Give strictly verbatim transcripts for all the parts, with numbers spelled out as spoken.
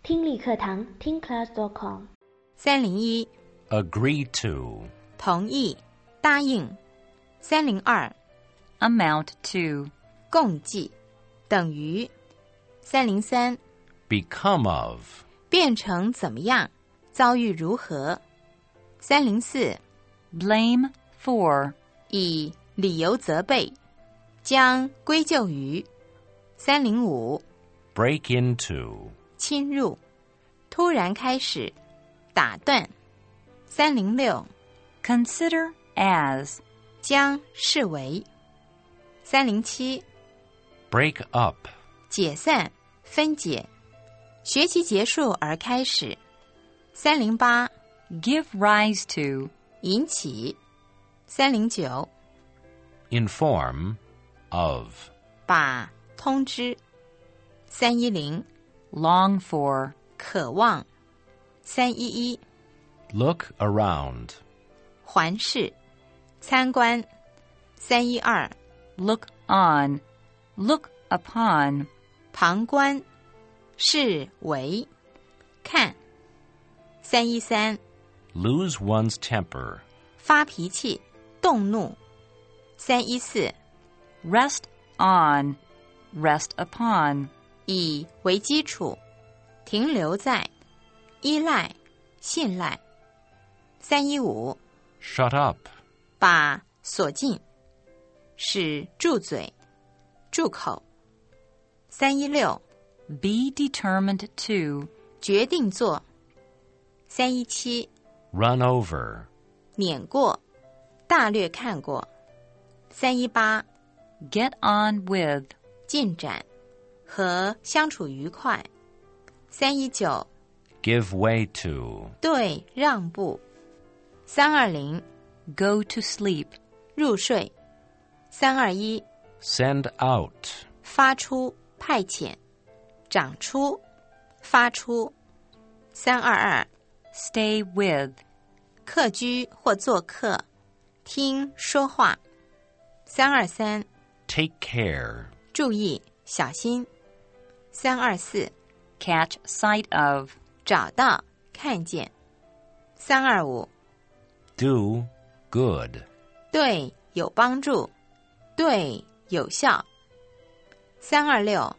听力课堂听 class dot com。 三零一 agree to 同意答应。三零二 amount to 共计等于。三零三 become of 变成怎么样，遭遇如何。三零四 blame for 以理由责备，将归咎于。三零五 break into 侵入，突然开始，打断。三零六 consider as 将视为。三零七 break up 解散分解，学期结束而开始。三零八 give rise to 引起。三零九 inform of 把通知。三一零 long for 渴望。三一一 look around 环视参观。三一二 look on look upon 旁观视为看。三一三 lose one's temper 发脾气动怒。三一四 rest on rest upon 以为基础停留在依赖信赖。三一五 shut up 把锁进使住嘴住口。三一六 be determined to 决定做。三一七 run over 碾过大略看过。三一八 get on with 进展和相处愉快。三一九 give way to 对让步。三二零 go to sleep 入睡。三二一 send out 发出派遣长出发出。三二二 stay with 客居或做客听说话。三二三 take care 注意小心。三二四 catch sight of 找到看见。三二五 do good 对有帮助对有效。三二六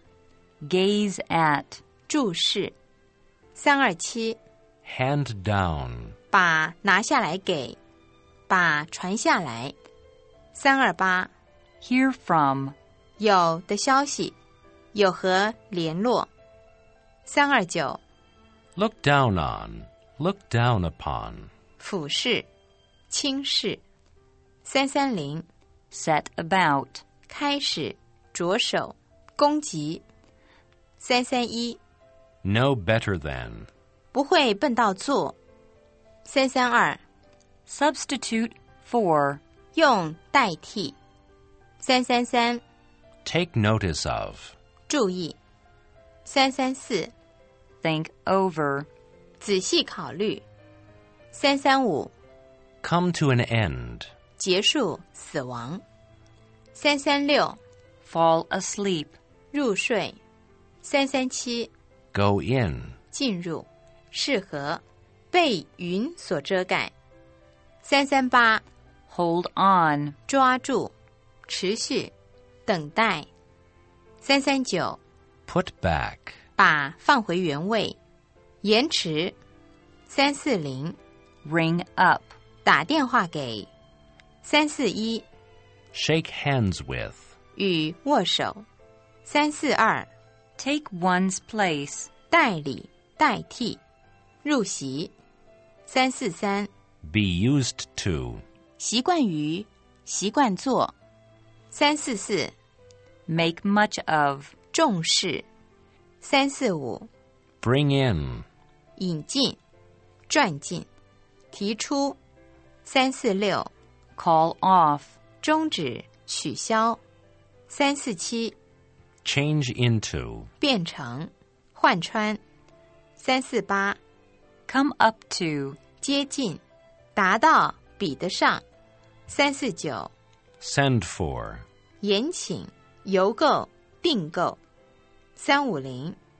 gaze at 注视。三二七 hand down 把拿下来给把传下来。三二八 hear from 有的消息有和联络。三二九 look down on look down upon 俯视轻视。三三零 set about 开始着手攻击。三三一 know better than 不会笨到做。三三二 substitute for 用代替。三三三 take notice of 注意。三三四 think over 仔细考虑。三三五 come to an end 结束死亡。三三六 fall asleep 入睡。三三七 go in 进入适合被云所遮盖。三三八 hold on 抓住持续等待。三三九 put back 把放回原位延迟。三四零 ring up 打电话给。三四一 shake hands with 与握手。三四二 take one's place 代理代替入席。三四三 be used to 习惯于习惯做。三四四 make much of 重视。三四五 bring in 引进转进提出。三四六 call off 终止取消。三四七 change into 变成换穿。三四八 come up to 接近达到比得上。三四九 send for 延请邮购订购。三五零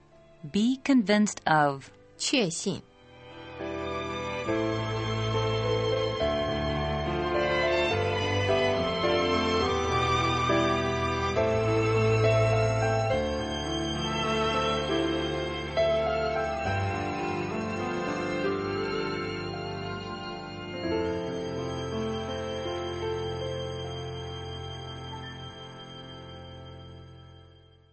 be convinced of. 确信。